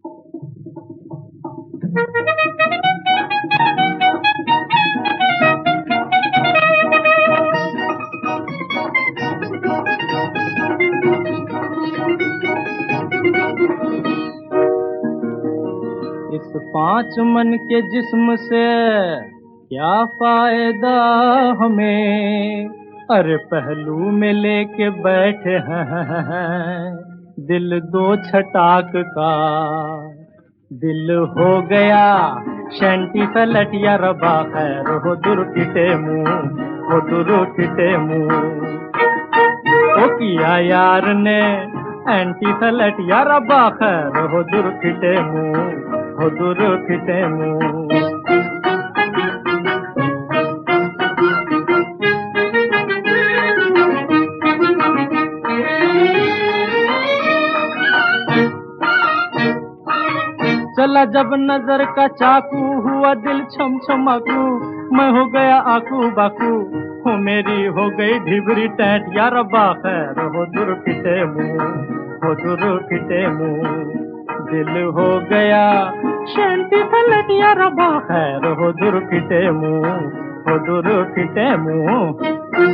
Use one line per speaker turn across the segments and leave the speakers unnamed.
इस पांच मन के जिस्म से क्या फायदा हमें, अरे पहलू में लेके बैठे हैं दिल दो छटाक का। दिल हो गया शंटी फलटिया रबा खैर हो दुर्किटे मुंह, हो दुर्किटे मुंह। ओ किया यार ने एंटी फलटिया रबा खैर हो दुर्किटे मुंह, हो दुर्किटे मुंह। चला जब नजर का चाकू हुआ दिल छम छमाकू, मैं हो गया आकू बाकू, हो मेरी हो गई ढिबरी टैट या रब्बा खैर हो दुर्किटे मुंह, हो दुर्किटे मुंह। दिल हो गया शंटी फलट या रब्बा खैर हो दुर्किटे मुंह, हो दुर्किटे मुंह।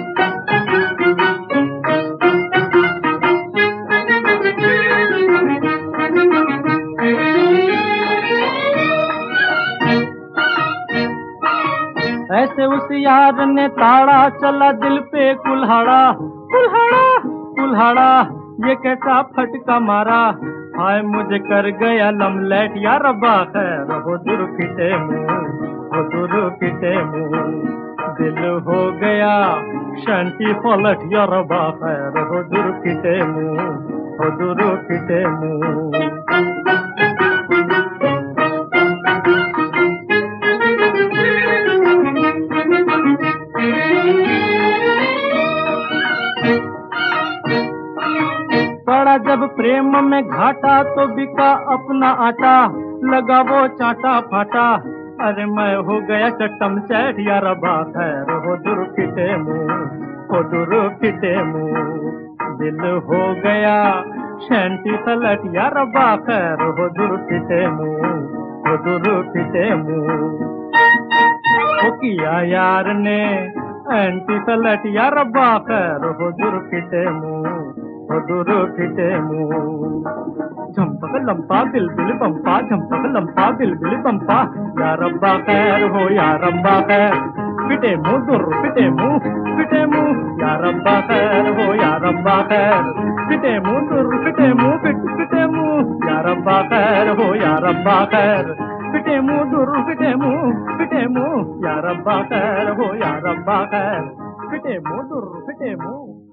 ऐसे उस यार ने ताड़ा चला दिल पे कुल्हाड़ा, कुल्हाड़ा कुल्हाड़ा ये कैसा फटका मारा, हाय मुझे कर गया लमलेट या रब्बा खैर हो दुर्किटे मुंह, हो दुर्किटे मुंह। दिल हो गया शंटी फलट या रब्बा खैर हो दुर्किटे मुंह, हो दुर्किटे मुंह। पड़ा जब प्रेम में घाटा तो बिका अपना आटा, लगा वो चाटा फाटा, अरे मैं हो गया चट्टम चैट या रब्बा खैर हो दुर्किटे मुंह, हो दुर्किटे मुंह। दिल हो गया शंटी फलट या रब्बा खैर हो दुर्किटे मुंह, हो दुर्किटे मुंह। ओ किया यार ने एंटी फलट या रब्बा खैर हो दुर्किटे मुंह, हो दुर्किटे मुंह। झंपक लंपा बिलबिल बंपा, झंपक लंपा बिलबिल बंपा, या रब्बा खैर हो या रब्बा खैर, पिटे मुंह दुर पिटे मुंह, पिटे मुंह या रब्बा खैर हो या रब्बा खैर, पिटे मुंह दुर पिटे मुंह, पिटे मुंह या रब्बा खैर हो या रब्बा खैर, पिटे मुंह दुर पिटे मुंह या रब्बा खैर हो या रब्बा खैर, पिटे मुंह दुर पिटे मुंह।